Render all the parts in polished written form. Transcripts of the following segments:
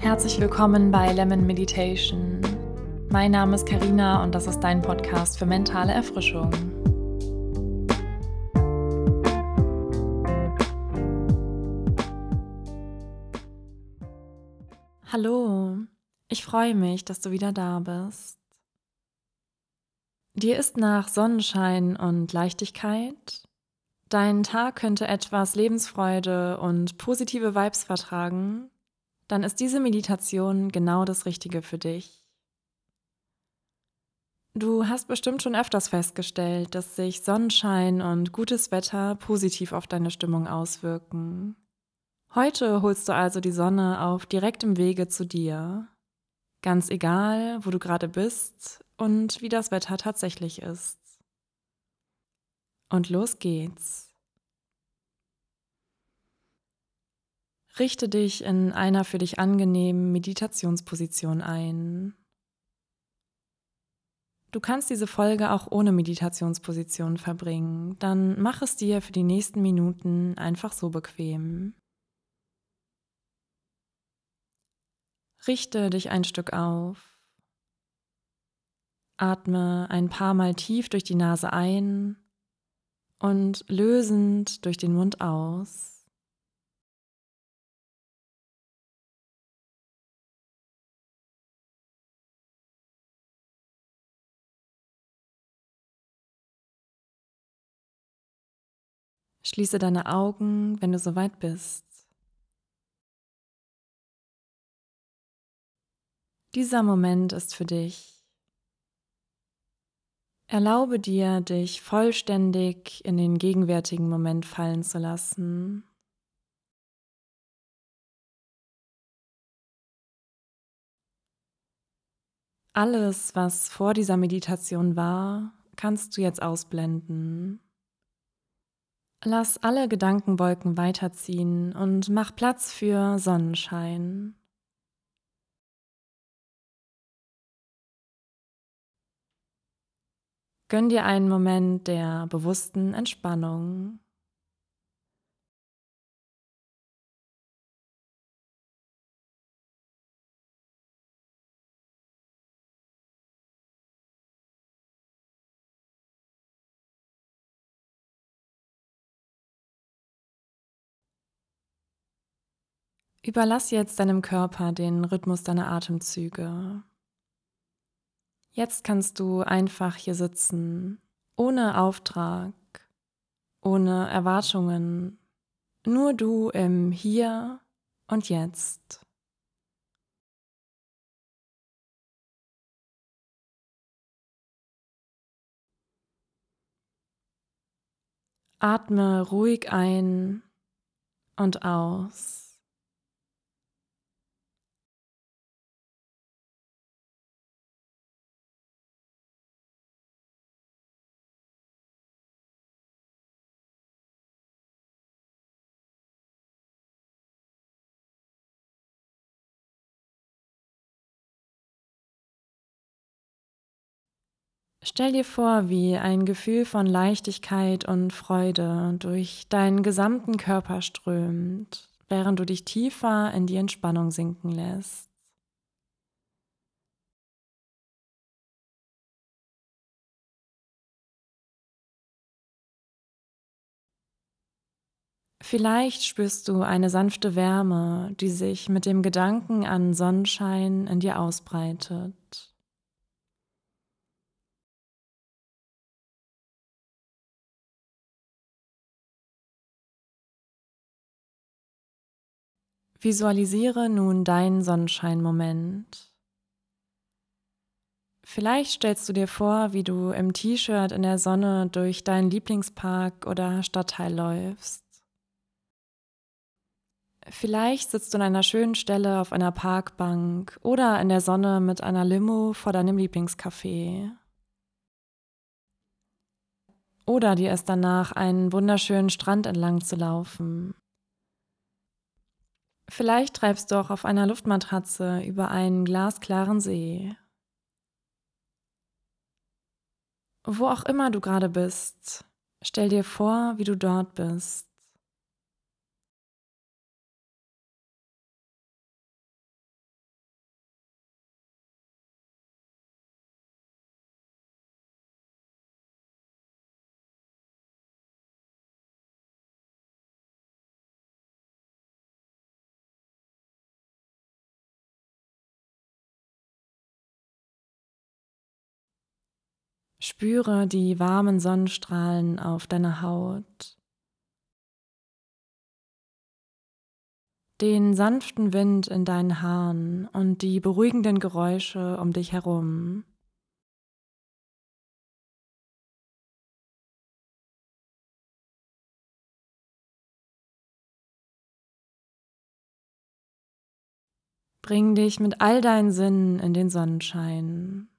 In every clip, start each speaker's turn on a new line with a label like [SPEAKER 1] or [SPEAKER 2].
[SPEAKER 1] Herzlich willkommen bei Lemon Meditation. Mein Name ist Karina und das ist dein Podcast für mentale Erfrischung. Hallo, ich freue mich, dass du wieder da bist. Dir ist nach Sonnenschein und Leichtigkeit? Dein Tag könnte etwas Lebensfreude und positive Vibes vertragen? Dann ist diese Meditation genau das Richtige für dich. Du hast bestimmt schon öfters festgestellt, dass sich Sonnenschein und gutes Wetter positiv auf deine Stimmung auswirken. Heute holst du also die Sonne auf direktem Wege zu dir. Ganz egal, wo du gerade bist und wie das Wetter tatsächlich ist. Und los geht's. Richte dich in einer für dich angenehmen Meditationsposition ein. Du kannst diese Folge auch ohne Meditationsposition verbringen, dann mach es dir für die nächsten Minuten einfach so bequem. Richte dich ein Stück auf. Atme ein paar Mal tief durch die Nase ein und lösend durch den Mund aus. Schließe deine Augen, wenn du soweit bist. Dieser Moment ist für dich. Erlaube dir, dich vollständig in den gegenwärtigen Moment fallen zu lassen. Alles, was vor dieser Meditation war, kannst du jetzt ausblenden. Lass alle Gedankenwolken weiterziehen und mach Platz für Sonnenschein. Gönn dir einen Moment der bewussten Entspannung. Überlass jetzt deinem Körper den Rhythmus deiner Atemzüge. Jetzt kannst du einfach hier sitzen, ohne Auftrag, ohne Erwartungen, nur du im Hier und Jetzt. Atme ruhig ein und aus. Stell dir vor, wie ein Gefühl von Leichtigkeit und Freude durch deinen gesamten Körper strömt, während du dich tiefer in die Entspannung sinken lässt. Vielleicht spürst du eine sanfte Wärme, die sich mit dem Gedanken an Sonnenschein in dir ausbreitet. Visualisiere nun deinen Sonnenscheinmoment. Vielleicht stellst du dir vor, wie du im T-Shirt in der Sonne durch deinen Lieblingspark oder Stadtteil läufst. Vielleicht sitzt du an einer schönen Stelle auf einer Parkbank oder in der Sonne mit einer Limo vor deinem Lieblingscafé. Oder dir ist danach einen wunderschönen Strand entlang zu laufen. Vielleicht treibst du auch auf einer Luftmatratze über einen glasklaren See. Wo auch immer du gerade bist, stell dir vor, wie du dort bist. Spüre die warmen Sonnenstrahlen auf deiner Haut, den sanften Wind in deinen Haaren und die beruhigenden Geräusche um dich herum. Bring dich mit all deinen Sinnen in den Sonnenschein.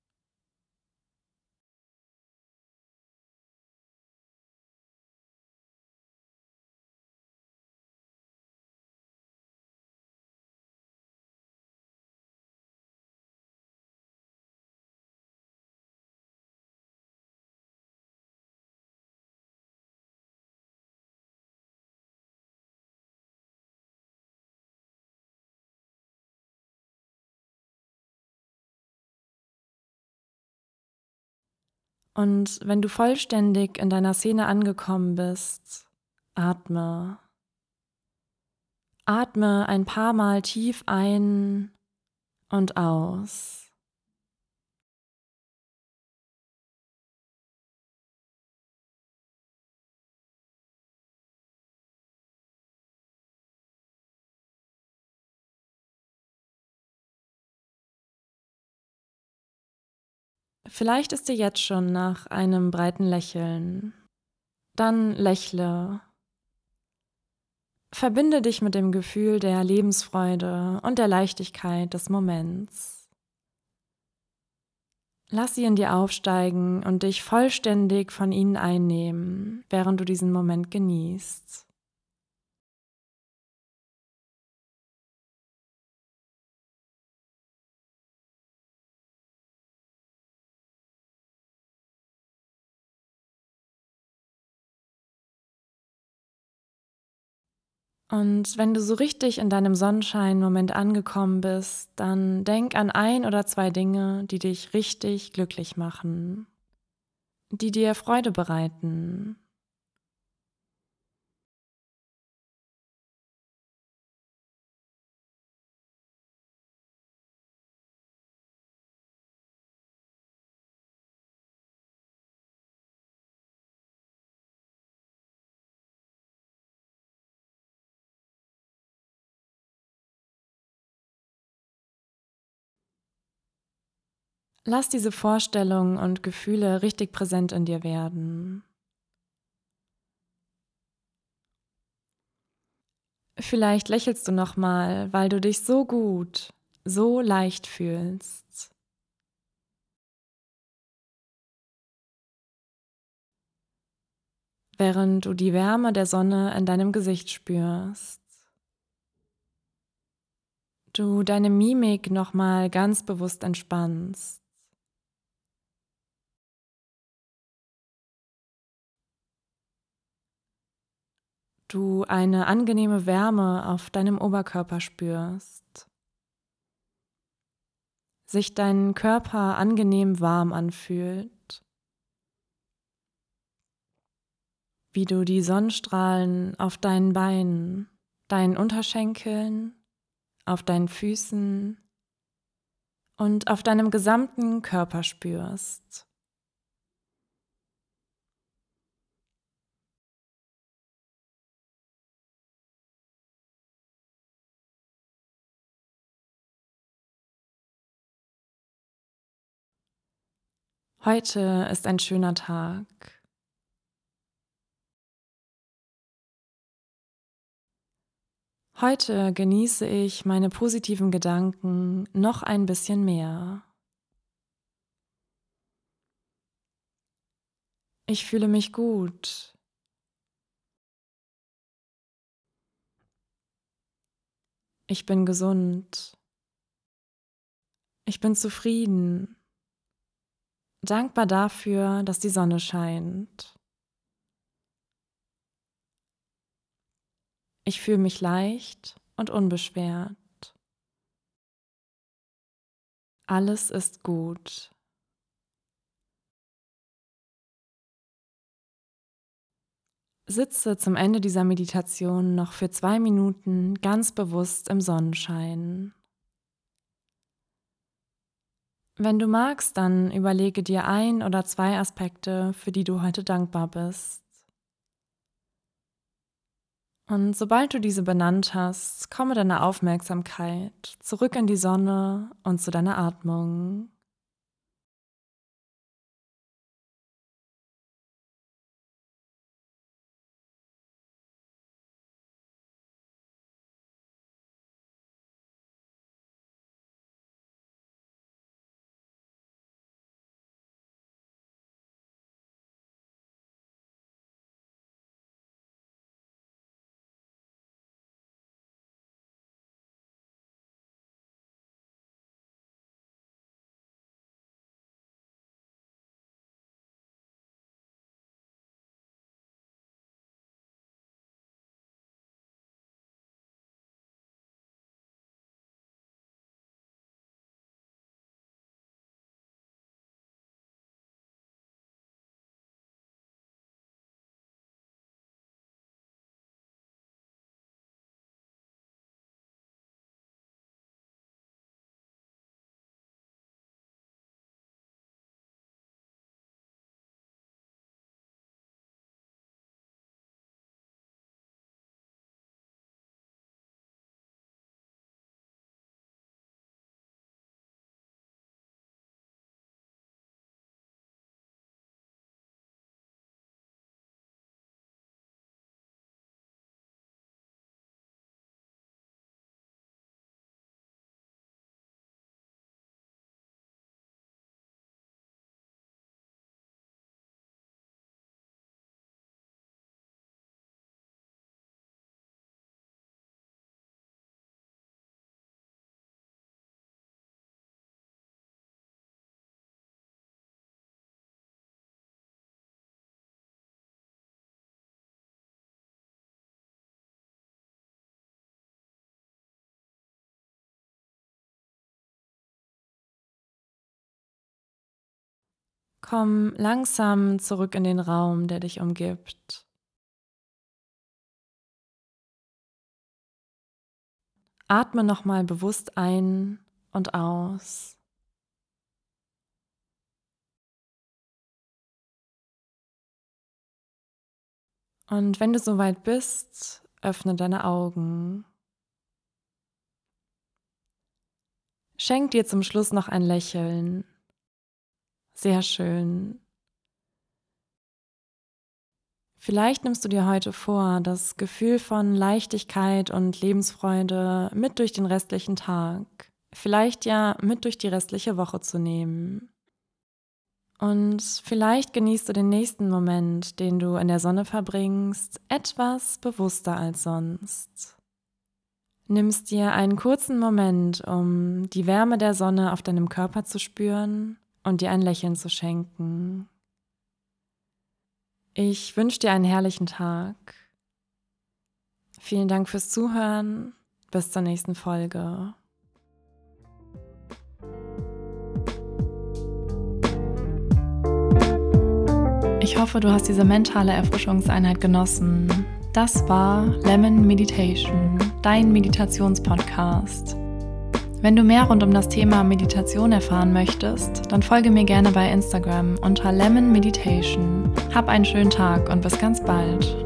[SPEAKER 1] Und wenn du vollständig in deiner Szene angekommen bist, atme. Atme ein paar Mal tief ein und aus. Vielleicht ist dir jetzt schon nach einem breiten Lächeln. Dann lächle. Verbinde dich mit dem Gefühl der Lebensfreude und der Leichtigkeit des Moments. Lass sie in dir aufsteigen und dich vollständig von ihnen einnehmen, während du diesen Moment genießt. Und wenn du so richtig in deinem Sonnenschein-Moment angekommen bist, dann denk an ein oder zwei Dinge, die dich richtig glücklich machen, die dir Freude bereiten. Lass diese Vorstellungen und Gefühle richtig präsent in dir werden. Vielleicht lächelst du nochmal, weil du dich so gut, so leicht fühlst. Während du die Wärme der Sonne in deinem Gesicht spürst. Du deine Mimik nochmal ganz bewusst entspannst. Du eine angenehme Wärme auf deinem Oberkörper spürst. Sich dein Körper angenehm warm anfühlt. Wie du die Sonnenstrahlen auf deinen Beinen, deinen Unterschenkeln, auf deinen Füßen und auf deinem gesamten Körper spürst. Heute ist ein schöner Tag. Heute genieße ich meine positiven Gedanken noch ein bisschen mehr. Ich fühle mich gut. Ich bin gesund. Ich bin zufrieden. Dankbar dafür, dass die Sonne scheint. Ich fühle mich leicht und unbeschwert. Alles ist gut. Sitze zum Ende dieser Meditation noch für 2 Minuten ganz bewusst im Sonnenschein. Wenn du magst, dann überlege dir 1 oder 2 Aspekte, für die du heute dankbar bist. Und sobald du diese benannt hast, komme deine Aufmerksamkeit zurück in die Sonne und zu deiner Atmung. Komm langsam zurück in den Raum, der dich umgibt. Atme nochmal bewusst ein und aus. Und wenn du soweit bist, öffne deine Augen. Schenk dir zum Schluss noch ein Lächeln. Sehr schön. Vielleicht nimmst du dir heute vor, das Gefühl von Leichtigkeit und Lebensfreude mit durch den restlichen Tag, vielleicht ja mit durch die restliche Woche zu nehmen. Und vielleicht genießt du den nächsten Moment, den du in der Sonne verbringst, etwas bewusster als sonst. Nimmst dir einen kurzen Moment, um die Wärme der Sonne auf deinem Körper zu spüren und dir ein Lächeln zu schenken. Ich wünsche dir einen herrlichen Tag. Vielen Dank fürs Zuhören. Bis zur nächsten Folge. Ich hoffe, du hast diese mentale Erfrischungseinheit genossen. Das war Lemon Meditation, dein Meditationspodcast. Wenn du mehr rund um das Thema Meditation erfahren möchtest, dann folge mir gerne bei Instagram unter Lemon Meditation. Hab einen schönen Tag und bis ganz bald.